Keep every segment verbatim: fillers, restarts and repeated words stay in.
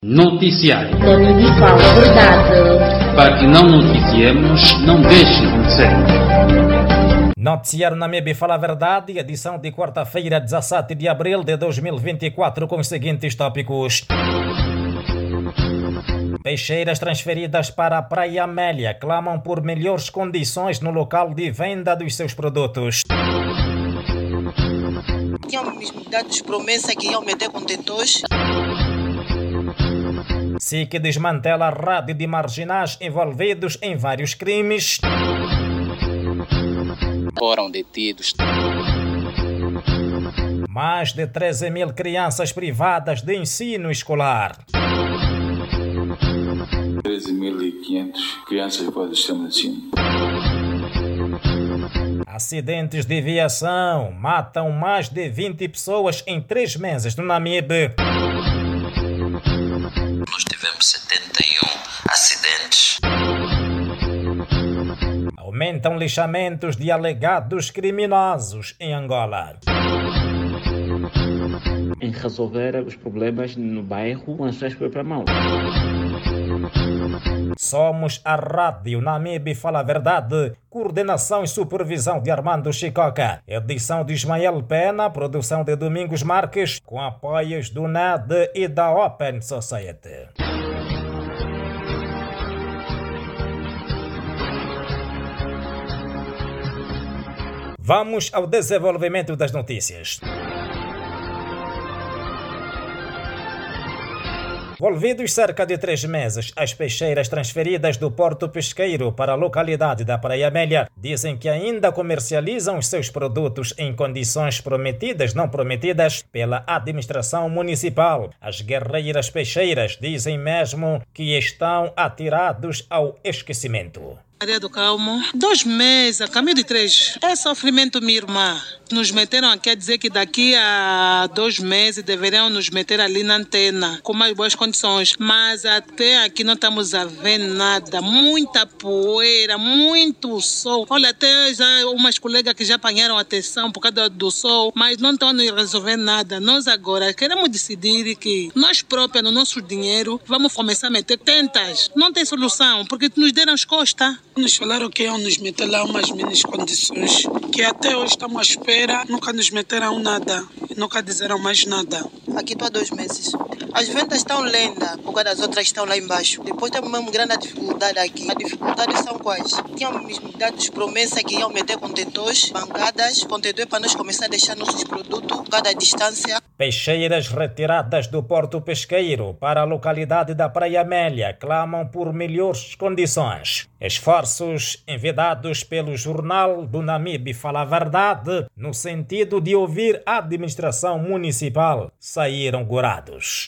Noticiário. Namíbia fala a verdade. Para que não noticiemos, não deixe de ser. Noticiário Namíbia fala a verdade, edição de quarta-feira, dezassete de abril de dois mil e vinte e quatro, com os seguintes tópicos. Peixeiras transferidas para a Praia Amélia clamam por melhores condições no local de venda dos seus produtos. Tinham me dado promessas que iam meter contentores. S I C desmantela a rádio de marginais envolvidos em vários crimes. Foram detidos Mais de treze mil crianças privadas de ensino escolar. treze mil e quinhentas crianças privadas de sistema de ensino. Acidentes de viação matam mais de vinte pessoas em três meses no Namíbia. Nós tivemos setenta e um acidentes. Aumentam lixamentos de alegados criminosos em Angola. Em resolver os problemas no bairro com as suas próprias mãos. Somos a Rádio Namíbia Fala a Verdade. Coordenação e supervisão de Armando Chicoca. Edição de Ismael Pena. Produção de Domingos Marques. Com apoios do N A D e da Open Society. Vamos ao desenvolvimento das notícias. Envolvidos cerca de três meses, as peixeiras transferidas do Porto Pesqueiro para a localidade da Praia Amélia dizem que ainda comercializam os seus produtos em condições prometidas, não prometidas, pela administração municipal. As guerreiras peixeiras dizem mesmo que estão atirados ao esquecimento. Maria do Calmo, dois meses, a caminho de três. É sofrimento, minha irmã. Nos meteram aqui a dizer que daqui a dois meses deveriam nos meter ali na antena, com mais boas condições. Mas até aqui não estamos a ver nada. Muita poeira, muito sol. Olha, até já umas colegas que já apanharam atenção por causa do sol, mas não estão a resolver nada. Nós agora queremos decidir que nós próprios, no nosso dinheiro, vamos começar a meter tentas. Não tem solução, porque nos deram as costas. Nos falaram que iam nos meter lá umas minis condições, que até hoje estamos à espera, nunca nos meteram nada, nunca disseram mais nada. Aqui estou há dois meses. As vendas estão lendas, por causa das outras estão lá embaixo. Depois temos uma grande dificuldade aqui. As dificuldades são quais? Tinham me dado promessas que iam meter contentores, bancadas, contentores para nós começar a deixar nossos produtos por causa da distância. Peixeiras retiradas do Porto Pesqueiro para a localidade da Praia Amélia clamam por melhores condições. Esforços enviados pelo Jornal do Namíbia Fala a Verdade, no sentido de ouvir a administração municipal, saíram gorados.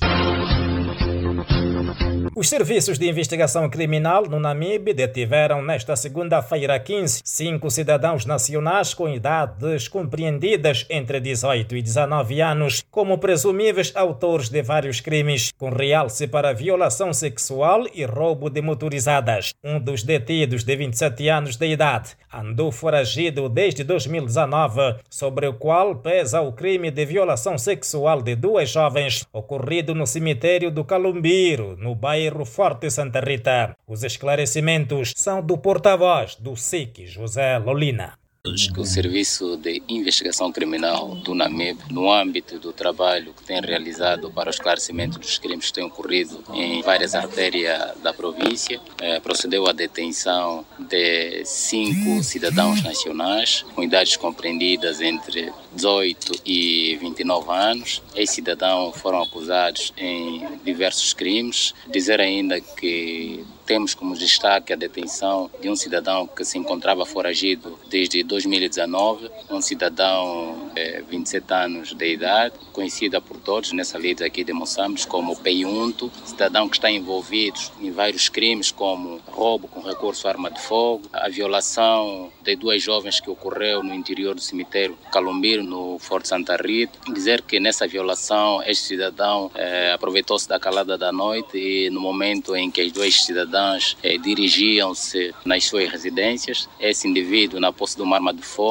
Os serviços de investigação criminal no Namíbia detiveram nesta segunda-feira quinze cinco cidadãos nacionais com idades compreendidas entre dezoito e dezenove anos como presumíveis autores de vários crimes, com realce para violação sexual e roubo de motorizadas. Um dos detidos, de vinte e sete anos de idade, andou foragido desde dois mil e dezenove, sobre o qual pesa o crime de violação sexual de duas jovens, ocorrido no cemitério do Calumbiro, no bairro Forte Santa Rita. Os esclarecimentos são do porta-voz do S I C, José Lolina. O Serviço de Investigação Criminal do Namíbia, no âmbito do trabalho que tem realizado para o esclarecimento dos crimes que têm ocorrido em várias artérias da província, eh, procedeu à detenção de cinco cidadãos nacionais com idades compreendidas entre dezoito e vinte e nove anos. Esses cidadãos foram acusados em diversos crimes. Dizer ainda que temos como destaque a detenção de um cidadão que se encontrava foragido desde dois mil e dezenove, um cidadão de vinte e sete anos de idade, conhecida por todos nessa lida aqui de Moçambique como Peiunto, cidadão que está envolvido em vários crimes como roubo com recurso à arma de fogo, a violação de duas jovens que ocorreu no interior do cemitério Calumbiro, no Forte Santa Rita. Dizer que nessa violação este cidadão eh, aproveitou-se da calada da noite e no momento em que as duas cidadãs eh, dirigiam-se nas suas residências, esse indivíduo, na posse de uma arma de fogo,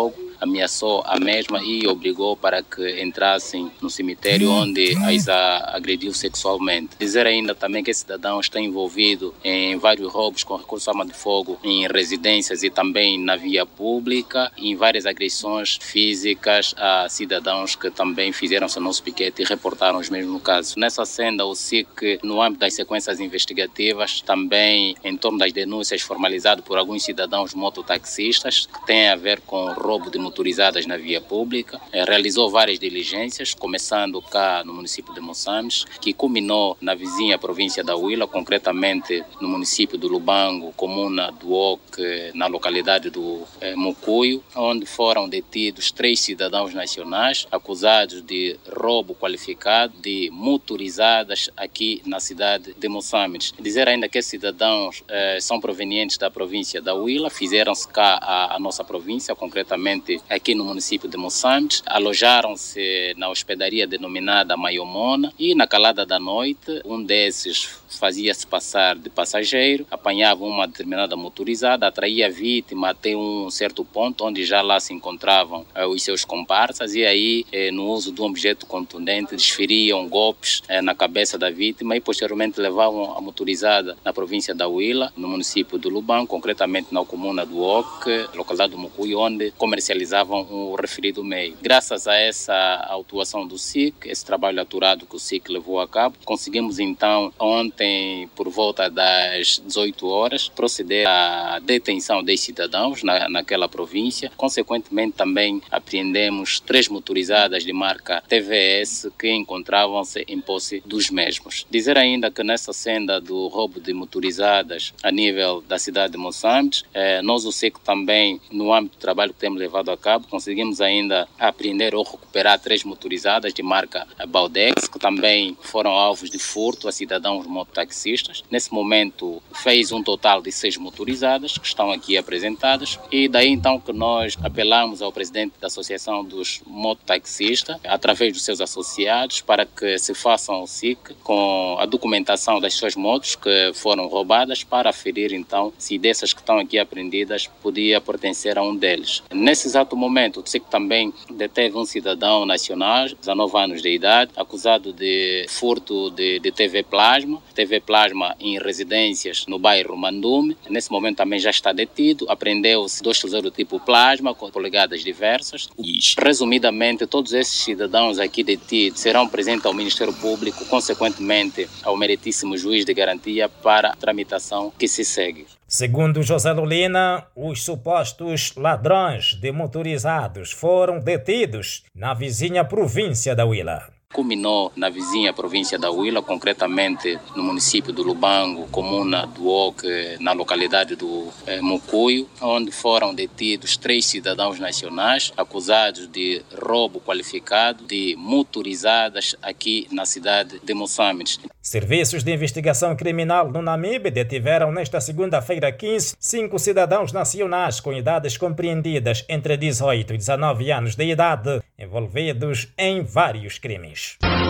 ameaçou a mesma e obrigou para que entrassem no cemitério onde as agrediu sexualmente. Dizer ainda também que esse cidadão está envolvido em vários roubos com recurso à arma de fogo em residências e também na via pública, em várias agressões físicas a cidadãos que também fizeram-se no nosso piquete e reportaram os mesmos casos. Nessa senda, o S I C, no âmbito das sequências investigativas, também em torno das denúncias formalizadas por alguns cidadãos mototaxistas que têm a ver com roubo de motorizadas na via pública, realizou várias diligências, começando cá no município de Moçambique, que culminou na vizinha província da Huila, concretamente no município do Lubango, comuna do Oque, na localidade do eh, Mucuio, onde foram detidos três cidadãos nacionais acusados de roubo qualificado de motorizadas aqui na cidade de Moçambique. Dizer ainda que esses cidadãos eh, são provenientes da província da Huila, fizeram-se cá a, a nossa província, concretamente aqui no município de Moçambique, alojaram-se na hospedaria denominada Maiomona e na calada da noite, um desses fazia-se passar de passageiro, apanhava uma determinada motorizada, atraía a vítima até um certo ponto onde já lá se encontravam eh, os seus comparsas e aí, eh, no uso de um objeto contundente, desferiam golpes eh, na cabeça da vítima e posteriormente levavam a motorizada na província da Huila, no município do Lubango, concretamente na comuna do Oque, localidade do Mucuio, onde comercializavam o referido meio. Graças a essa autuação do S I C, esse trabalho aturado que o S I C levou a cabo, conseguimos então ontem, por volta das dezoito horas, proceder à detenção dos cidadãos na, naquela província. Consequentemente, também apreendemos três motorizadas de marca T V S que encontravam-se em posse dos mesmos. Dizer ainda que nessa senda do roubo de motorizadas a nível da cidade de Moçambique, eh, nós, o S I C, também, no âmbito do trabalho que temos levado a cabo, conseguimos ainda apreender ou recuperar três motorizadas de marca Baldex, que também foram alvos de furto a cidadãos mototaxistas. Nesse momento, fez um total de seis motorizadas que estão aqui apresentadas e daí então que nós apelamos ao presidente da Associação dos Mototaxistas, através dos seus associados, para que se façam o S I C com a documentação das suas motos que foram roubadas para aferir então se dessas que estão aqui apreendidas podia pertencer a um deles. Nesse exato momento, o S I C também deteve um cidadão nacional, dezanove anos de idade, acusado de furto de, de T V Plasma, T V Plasma em residências no bairro Mandume. Nesse momento também já está detido, apreendeu-se dois tesouros do tipo plasma com polegadas diversas. Resumidamente, todos esses cidadãos aqui detidos serão presentes ao Ministério Público, consequentemente ao meritíssimo juiz de garantia para a tramitação que se segue. Segundo José Lolina, os supostos ladrões de motorizados foram detidos na vizinha província da Huila. Culminou na vizinha província da Huila, concretamente no município do Lubango, comuna do Oque, na localidade do eh, Mucuio, onde foram detidos três cidadãos nacionais acusados de roubo qualificado de motorizadas aqui na cidade de Moçambique. Serviços de investigação criminal no Namibe detiveram nesta segunda-feira quinze cinco cidadãos nacionais com idades compreendidas entre dezoito e dezanove anos de idade, envolvidos em vários crimes.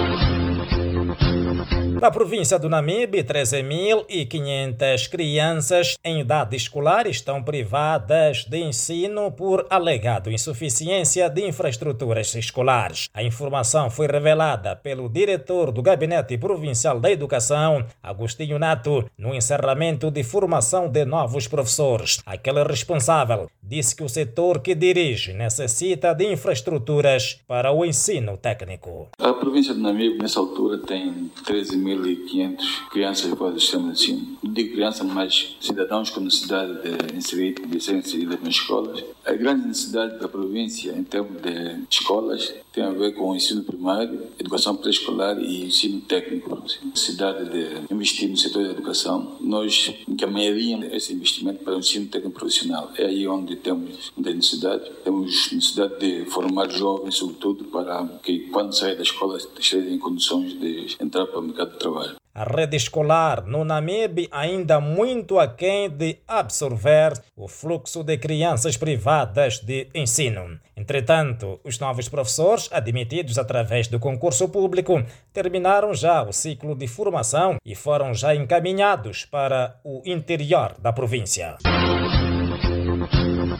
Na província do Namibe, treze mil e quinhentas crianças em idade escolar estão privadas de ensino por alegado insuficiência de infraestruturas escolares. A informação foi revelada pelo diretor do Gabinete Provincial da Educação, Agostinho Nato, no encerramento de formação de novos professores. Aquele responsável disse que o setor que dirige necessita de infraestruturas para o ensino técnico. A província do Namibe, nessa altura, tem treze mil e quinhentas crianças fora do sistema de ensino. Não digo crianças, mas cidadãos com necessidade de, inserir, de serem inseridos nas escolas. A grande necessidade da província em termos de escolas tem a ver com o ensino primário, educação pré-escolar e ensino técnico. A necessidade de investir no setor da educação, nós encaminharíamos esse investimento para o ensino técnico profissional. É aí onde temos muita necessidade. Temos necessidade de formar jovens, sobretudo, para que quando saírem da escola estejam em condições de entrar para o mercado de trabalho. A rede escolar no Namibe ainda muito aquém de absorver o fluxo de crianças privadas de ensino. Entretanto, os novos professores, admitidos através do concurso público, terminaram já o ciclo de formação e foram já encaminhados para o interior da província.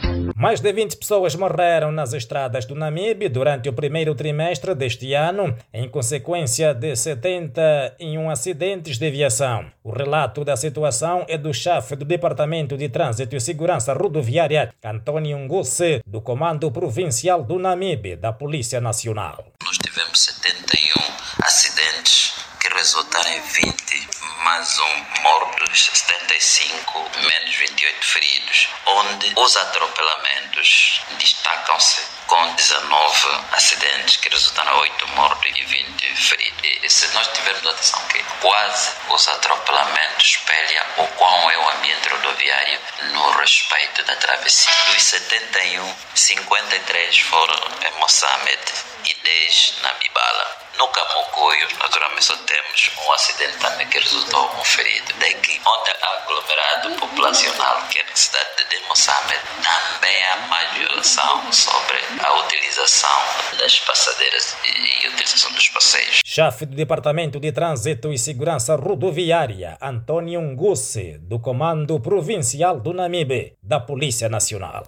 Mais de vinte pessoas morreram nas estradas do Namibe durante o primeiro trimestre deste ano, em consequência de setenta e um acidentes de aviação. O relato da situação é do chefe do Departamento de Trânsito e Segurança Rodoviária, Antônio Ngusse, do Comando Provincial do Namibe, da Polícia Nacional. Nós tivemos setenta e um acidentes que resultaram em vinte, mais um mortos, setenta e cinco, menos vinte e oito feridos, onde os atropelamentos destacam-se com dezenove acidentes que resultaram em oito mortos e vinte feridos. E se nós tivermos atenção que quase os atropelamentos espelham o qual é o ambiente rodoviário no respeito da travessia. Dos setenta e um, cinquenta e três foram em Moçambique e dez na Bibala. No Camocoio, naturalmente, só temos um acidente também que resultou um ferido. Daqui, onde há aglomerado populacional, que é a cidade de Moçambique, também há mais violação sobre a utilização das passadeiras e a utilização dos passeios. Chefe do Departamento de Trânsito e Segurança Rodoviária, Antônio Ngusse, do Comando Provincial do Namibe, da Polícia Nacional.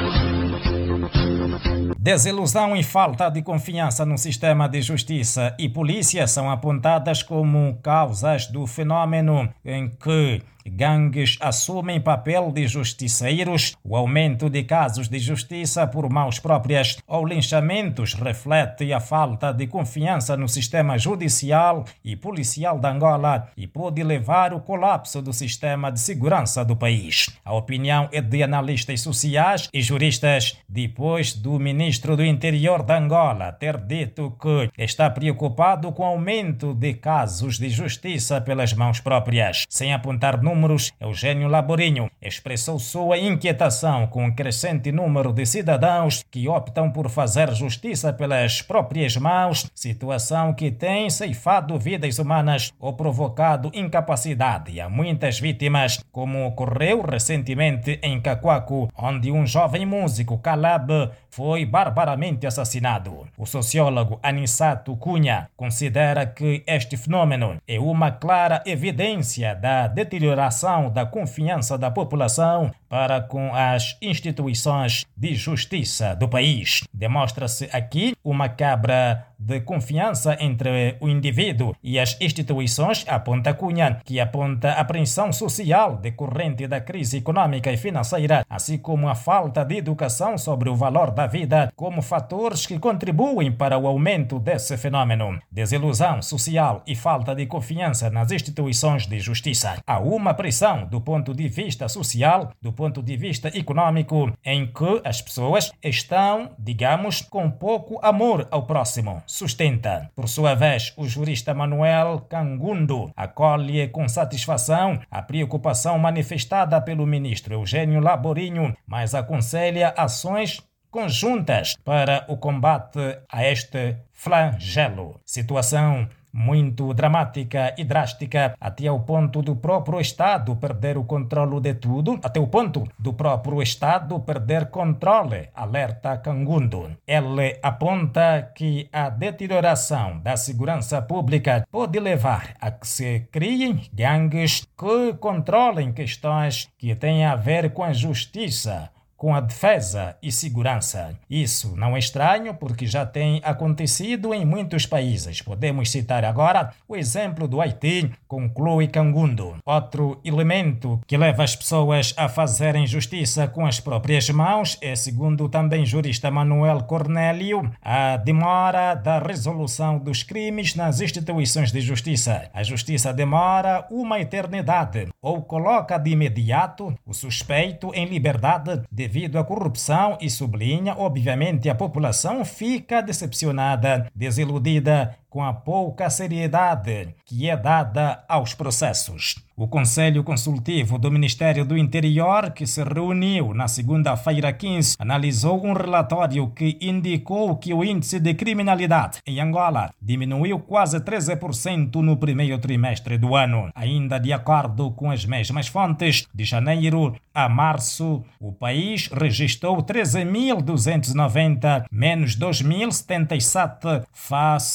Desilusão e falta de confiança no sistema de justiça e polícia são apontadas como causas do fenômeno em que gangues assumem papel de justiceiros. O aumento de casos de justiça por mãos próprias ou linchamentos reflete a falta de confiança no sistema judicial e policial de Angola e pode levar ao colapso do sistema de segurança do país. A opinião é de analistas sociais e juristas, depois do ministro do Interior de Angola ter dito que está preocupado com o aumento de casos de justiça pelas mãos próprias. Sem apontar números, Eugênio Laborinho expressou sua inquietação com o crescente número de cidadãos que optam por fazer justiça pelas próprias mãos, situação que tem ceifado vidas humanas ou provocado incapacidade a muitas vítimas, como ocorreu recentemente em Cacoaco, onde um jovem músico, Calab, foi barbaramente assassinado. O sociólogo Anissato Cunha considera que este fenômeno é uma clara evidência da deterioração da confiança da população para com as instituições de justiça do país. Demonstra-se aqui uma quebra de confiança entre o indivíduo e as instituições, aponta Cunha, que aponta a apreensão social decorrente da crise econômica e financeira, assim como a falta de educação sobre o valor da vida, como fatores que contribuem para o aumento desse fenômeno. Desilusão social e falta de confiança nas instituições de justiça. Há uma pressão do ponto de vista social, do ponto de vista econômico, em que as pessoas estão, digamos, com pouco amor ao próximo. Sustenta. Por sua vez, o jurista Manuel Cangundo acolhe com satisfação a preocupação manifestada pelo ministro Eugênio Laborinho, mas aconselha ações conjuntas para o combate a este flagelo. Situação muito dramática e drástica, até o ponto do próprio Estado perder o controle de tudo, até o ponto do próprio Estado perder controle, alerta Cangundo. Ele aponta que a deterioração da segurança pública pode levar a que se criem gangues que controlem questões que têm a ver com a justiça, com a defesa e segurança. Isso não é estranho porque já tem acontecido em muitos países. Podemos citar agora o exemplo do Haiti, conclui Cangundo. Outro elemento que leva as pessoas a fazerem justiça com as próprias mãos é, segundo também jurista Manuel Cornélio, a demora da resolução dos crimes nas instituições de justiça. A justiça demora uma eternidade ou coloca de imediato o suspeito em liberdade de devido à corrupção e sublinha, obviamente, a população fica decepcionada, desiludida com a pouca seriedade que é dada aos processos. O Conselho Consultivo do Ministério do Interior, que se reuniu na segunda-feira quinze, analisou um relatório que indicou que o índice de criminalidade em Angola diminuiu quase treze por cento no primeiro trimestre do ano. Ainda de acordo com as mesmas fontes, de janeiro a março, o país registrou treze mil duzentos e noventa, menos dois mil e setenta e sete face a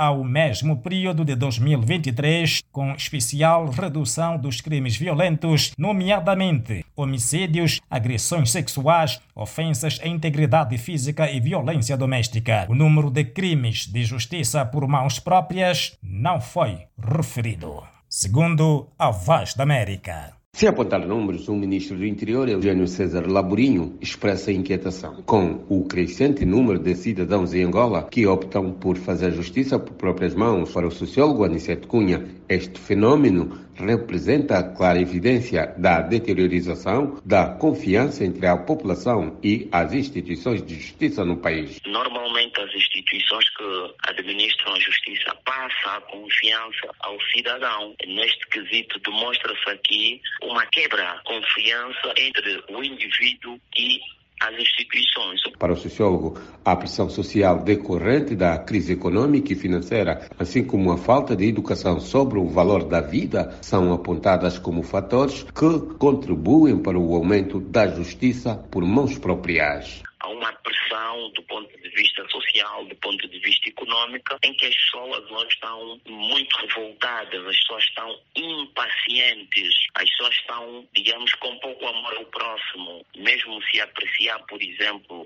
ao mesmo período de dois mil e vinte e três, com especial redução dos crimes violentos, nomeadamente homicídios, agressões sexuais, ofensas à integridade física e violência doméstica. O número de crimes de justiça por mãos próprias não foi referido, segundo a Voz da América. Sem apontar números, o ministro do Interior, Eugênio César Laburinho, expressa inquietação com o crescente número de cidadãos em Angola que optam por fazer justiça por próprias mãos. Para o sociólogo Aniceto Cunha, este fenômeno representa a clara evidência da deteriorização da confiança entre a população e as instituições de justiça no país. Normalmente as instituições que administram a justiça passam a confiança ao cidadão. Neste quesito demonstra-se aqui uma quebra de confiança entre o indivíduo e as instituições. Para o sociólogo, a pressão social decorrente da crise econômica e financeira, assim como a falta de educação sobre o valor da vida, são apontadas como fatores que contribuem para o aumento da justiça por mãos próprias. Há uma pressão do ponto de vista social, do ponto de vista econômico, em que as pessoas hoje estão muito revoltadas, as pessoas estão impacientes, as pessoas estão, digamos, com pouco amor ao próximo. Mesmo se apreciar, por exemplo,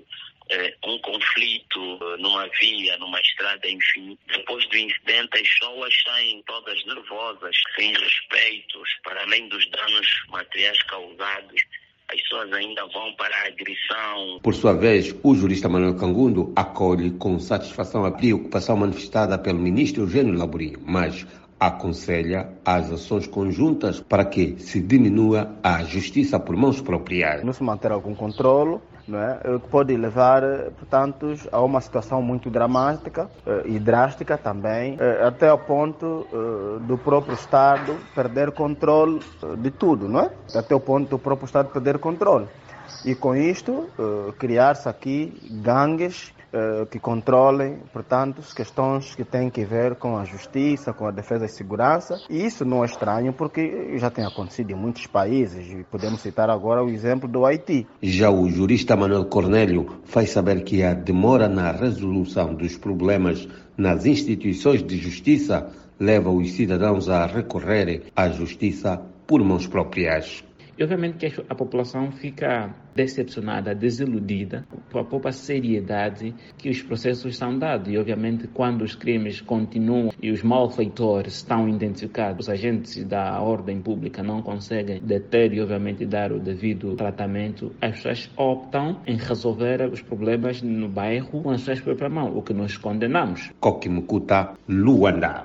um conflito numa via, numa estrada, enfim, depois do incidente as pessoas saem todas nervosas, sem respeitos, para além dos danos materiais causados. As pessoas ainda vão para a agressão. Por sua vez, o jurista Manuel Cangundo acolhe com satisfação a preocupação manifestada pelo ministro Eugênio Laburinho, mas aconselha as ações conjuntas para que se diminua a justiça por mãos próprias. Não se manter algum controle, não é? Que pode levar, portanto, a uma situação muito dramática e drástica também, até ao ponto do próprio Estado perder controle de tudo, não é? Até o ponto do próprio Estado perder controle. E com isto, criar-se aqui gangues que controlem, portanto, questões que têm que ver com a justiça, com a defesa e segurança. E isso não é estranho porque já tem acontecido em muitos países. E podemos citar agora o exemplo do Haiti. Já o jurista Manuel Cornélio faz saber que a demora na resolução dos problemas nas instituições de justiça leva os cidadãos a recorrerem à justiça por mãos próprias. E obviamente que a população fica decepcionada, desiludida por a pouca seriedade que os processos são dados. E obviamente quando os crimes continuam e os malfeitores estão identificados, os agentes da ordem pública não conseguem deter e obviamente dar o devido tratamento, as pessoas optam em resolver os problemas no bairro com as suas próprias mãos, o que nós condenamos. Coquimucuta, Luanda.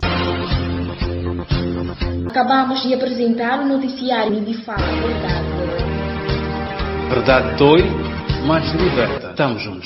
Acabamos de apresentar o noticiário de Fala Verdade. Verdade dói, mas liberta. Estamos juntos.